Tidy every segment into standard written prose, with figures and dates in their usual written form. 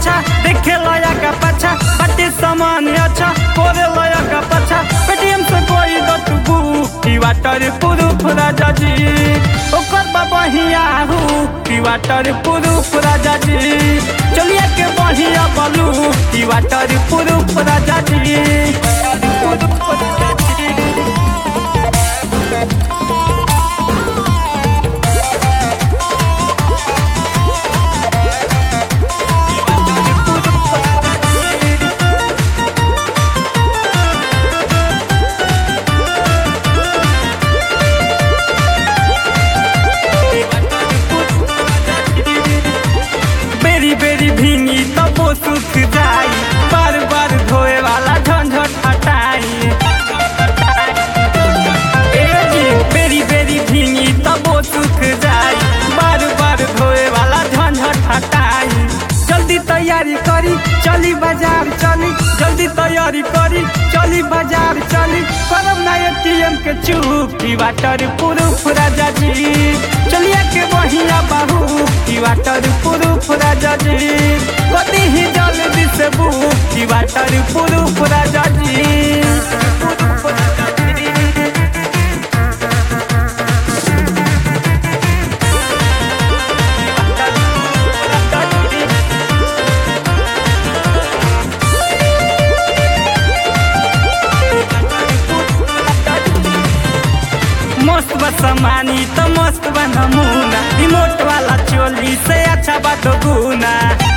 अच्छा देखे लया का पछा बटे सामान अच्छा कोरे लया का पछा पेटीएम से कोई दतबू की वाटर प्रूफ राजा जी ओकर बहिया हु की वाटर प्रूफ राजा जी चलिए के बहिया बलू की वाटर प्रूफ राजा जी बेरी भींगी तब वो सूख जाई बार बार धोए वाला झंझट हटाई बेरी भींगी तब वो सूख जाई बार बार धोए वाला झंझट हटाई जल्दी तैयारी करी चली बाजार चली जल्दी तैयारी करी चली बाजार चली करब ना एटीएम के चूक की वाटर प्रूफ राजा जी चलिए के बहिया बाहू की वाटर प्रूफ राजा जी कदी ही जल्दी से बुक की वाटर प्रूफ राजा जी मस्त बसमानी तो मस्त बा नमूना रिमोट वाला चोली से अच्छा बात गुना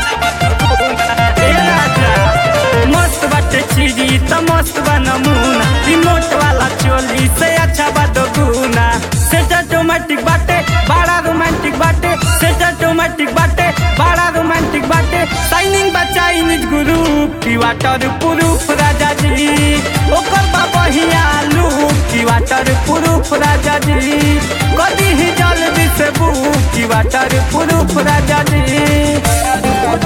मस्त बाटे चीजी तो मस्त बा नमूना रिमोट वाला चोली से अच्छा बात गुना सेट ऑटोमेटिक बाटे बड़ा रोमांटिक बाटे सेट ऑटोमेटिक बाटे बड़ा रोमांटिक बाटे साइनिंग बा चाइनीज ग्रुप की वाटर प्रूफ राजा जी ओकर बहिया लू की वाटर प्रूफ राजा जी कदी ही जल्दी से बुक की वाटर प्रूफ राजा जी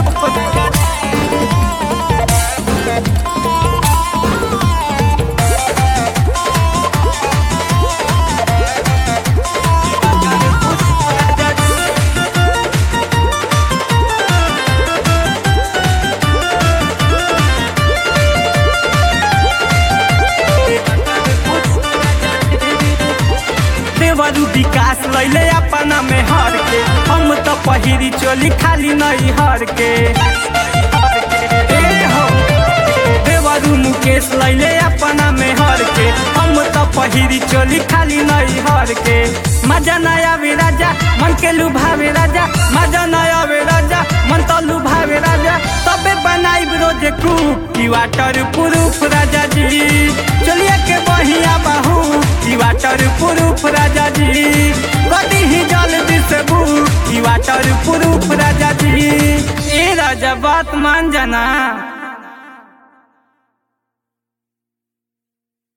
देवरू विकास लैले अपना में हर के हम तो पहिरी चोली खाली नहीं हर के देवरू मुकेश लैले अपना में हर के हम तो पहिरी चोली खाली नहीं हर के मजा नया वे राजा मन के लुभावे राजा मजा नया वे राजा मन तो लुभावे राजा तबे बनाई रोज कुक की वाटर प्रूफ राजा जी चलिए के बहिया बाहू की वाटर प्रूफ राजा जी कदी ही जल्दी से बुक की वाटर प्रूफ राजा जी ए राजा बात मान जाना।